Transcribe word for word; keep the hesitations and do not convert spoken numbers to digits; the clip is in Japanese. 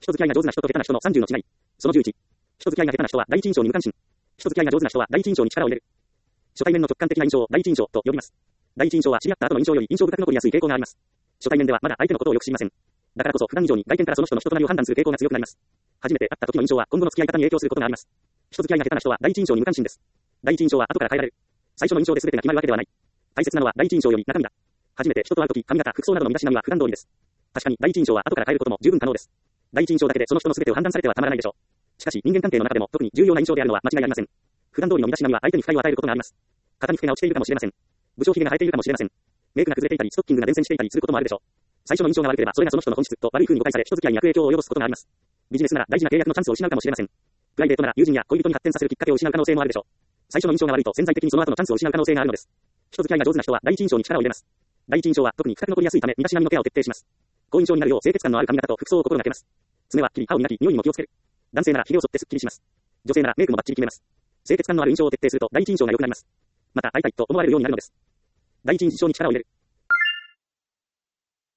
人付き合いが上手な人と下手な人のさんじゅうの違い。そのじゅういち。人付き合いが下手な人は第一印象に無関心。人付き合いが上手な人は第一印象に力を入れる。初対面の直感的な印象を第一印象と呼びます。第一印象は知り合った後の印象より印象深く残りやすい傾向があります。初対面ではまだ相手のことをよく知りません。だからこそ普段以上に外見からその人の人となりを判断する傾向が強くなります。初めて会った時の印象は今後の付き合い方に影響することがあります。人付き合いが下手な人は第一印象に無関心です。第一印象は後から変えられる。最初の印象で全てが決まるわけではない。大切なのは第一印象より中身だ。初めて人と会う時、髪型、服装などの身だしなみは普段通りです。確かに第一印象は後から変えることも十分可能です。第一印象だけでその人の全てを判断されてはたまらないでしょう。しかし人間関係の中でも特に重要な印象であるのは間違いありません。普段通りの身だしなみは相手に不快を与えることがあります。肩に付けが落ちているかもしれません。武将髭が生えているかもしれません。メイクが崩れていたりストッキングが伝染していたりすることもあるでしょう。最初の印象が悪ければそれがその人の本質と悪い風に誤解され人付き合いに悪影響を及ぼすことがあります。ビジネスなら大事な契約のチャンスを失うかもしれません。プライベートなら友人や恋人に発展させるきっかけを失う可能性もあるでしょう。最初の印象が悪いと潜在的にその後のチャンスを失う可能性があるのです。人付き合いが上手な人は第一印象に力を入れます。第一印象は特に深く残りやすいため身だしなみのケアを徹底します。好印象になるよう清潔感のある髪型と服装を心がけます。爪は切り、歯を磨き、匂いにも気をつける。男性なら髭を剃ってスッキリします。女性ならメイクもバッチリ決めます。清潔感のある印象を徹底すると第一印象が良くなります。また会いたいと思われるようになるのです。第一印象に力を入れる。